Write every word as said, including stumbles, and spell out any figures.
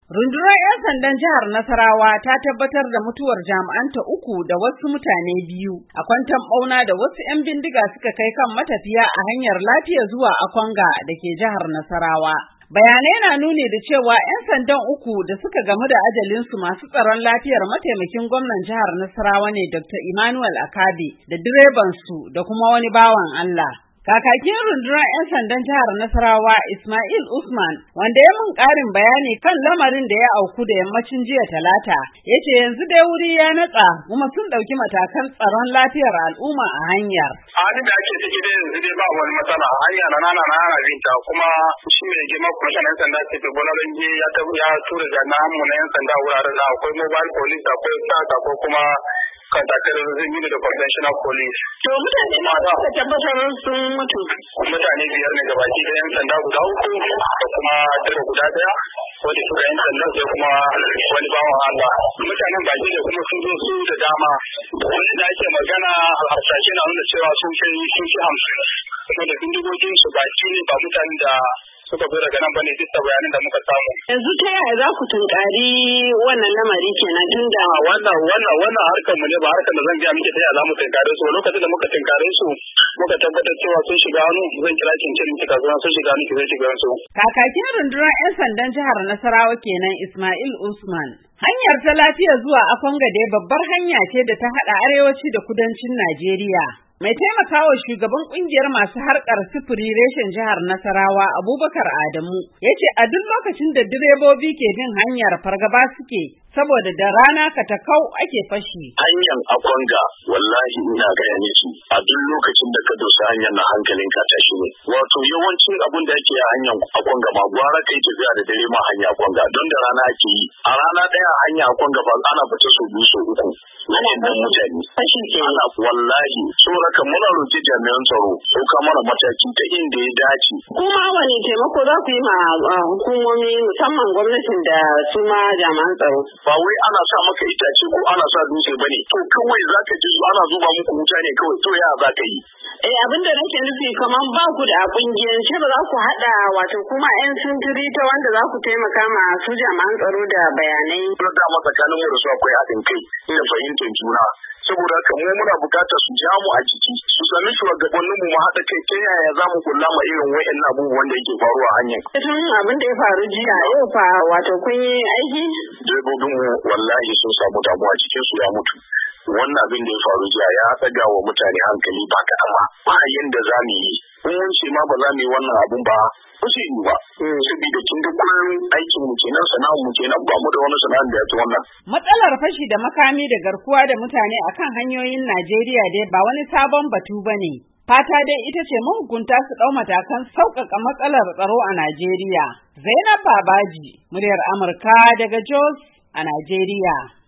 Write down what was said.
Rundunar 'yan sandan jihar Nasarawa ta tabbatar da mutuwar jami'anta uku da wasu mutane biyu a kwanton ɓauna da wasu 'yan bindiga suka kai kan matafiya a hanyar lafiya zuwa Akwanga da ke jihar Nasarawa. Bayanai na nuni da cewa 'yan sandan uku da suka gamu da ajalinsu masu tsaron lafiyar mataimakin gwamnan jihar Nasarawa ne Doctor Emmanuel Akabe da direbansu da kuma wani bawan Allah. Kakakin rundunar 'yan sandan jihar Nasarawa Ismail Usman, wanda ya mun ƙarin bayani kan lamarin da ya auku da yammacin jiya Talata, ya ce yanzu dai wuri ya natsa kuma sun ɗauki matakan tsaron lafiyar al'umma a hanyar. Halin da ake ciki dai yanzu dai ba wani matsala, hanya na nana na ana binta kuma shi ne girma kwamishin 'yan sanda ce ta gwamnatin ya tura jami'an mu na 'yan sanda wuraren da akwai mobile police, akwai sata ko kuma kantakar zai da conventional police. To mutane ma za ka tabbatar sun mutu. Mutane biyar ne gabaki da 'yan sanda guda uku da kuma direba guda daya wanda suka 'yan sanda sai kuma wani bawan Allah. Mutanen baki da kuma sun zo su da dama. Wani da ake magana harsashe na nuna cewa sun kai sun fi hamsin. Kuma da bindigogin su baki ne ba mutanen da suka zo daga nan bane duk da bayanin da muka samu. Yanzu ta yaya za ku tunkari wannan lamari kenan tun da wannan wannan wannan harkar mu ne ba harkar da zan gaya miki ta yaya za mu tunkare su lokacin da muka tunkare su muka tabbatar cewa sun shiga hannu zan kira cincin miki kasuwa sun shiga hannu zai shiga su. Kakakin rundunar 'yan sandan jihar Nasarawa kenan Ismail Usman. Hanyar ta lafiya zuwa Akwanga dai babbar hanya ce da ta haɗa arewaci da kudancin Najeriya. Mai taimakawa shugaban kungiyar masu harkar sufuri reshen jihar Nasarawa Abubakar Adamu ya ce a duk lokacin da direbobi ke bin hanyar fargaba suke saboda da rana katakau ake fashi. Hanyar Akwanga wallahi ina gaya miki a duk lokacin da ka dosa hanyar na hankalin ka tashi ne. Wato yawancin abun da ake a hanyar Akwanga ma gwara kai tafiya da dare ma hanya Akwanga don da rana ake yi. A rana daya hanya Akwanga ba ana fita so biyu so uku. Wannan mutane fashi ke ana wallahi saboda muna roƙi jami'an tsaro ko kamar mataki ta inda ya dace. Kuma wani taimako za ku yi ma hukumomi musamman gwamnatin da su ma jami'an tsaro? Ba wai ana sa maka itace ko ana sa dutse bane. To kawai zaka ji ana zuba muku wuta ne kawai to ya za ka yi. Eh abin da nake nufi kamar ba ku da kungiyance ba za ku haɗa wato kuma 'yan sintiri ta wanda za ku taimaka ma su jami'an tsaro da bayanai. Na dama tsakanin mu da su akwai haɗin kai da fahimtar juna. Saboda haka mu muna buƙatar su ja mu a jiki su sami shugabannin mu mu haɗa kai ta yaya za mu kula ma irin wa'annan abubuwan da yake faruwa a hanyar. Tun abin da ya faru jiya yau fa wato kun yi aiki? Direbobin mu wallahi sun samu damuwa cikin su ya mutu. Wannan abin da ya faru jiya ya ɗaga wa mutane hankali ba kaɗan ba. Ba yanda za mu yi. In mun ce ma ba za mu yi wannan abun ba. Ba su yi ba. Saboda kin ga kullum aikin mu kenan sana'ar mu kenan ba mu da wani sana'ar da ya ci wannan. Matsalar fashi da makami da garkuwa da mutane akan hanyoyin Najeriya dai ba wani sabon batu bane. Fata dai ita ce mahukunta su ɗau matakan sauƙaƙa matsalar tsaro a Najeriya. Zainab Babaji, muryar Amurka daga Jos a Najeriya.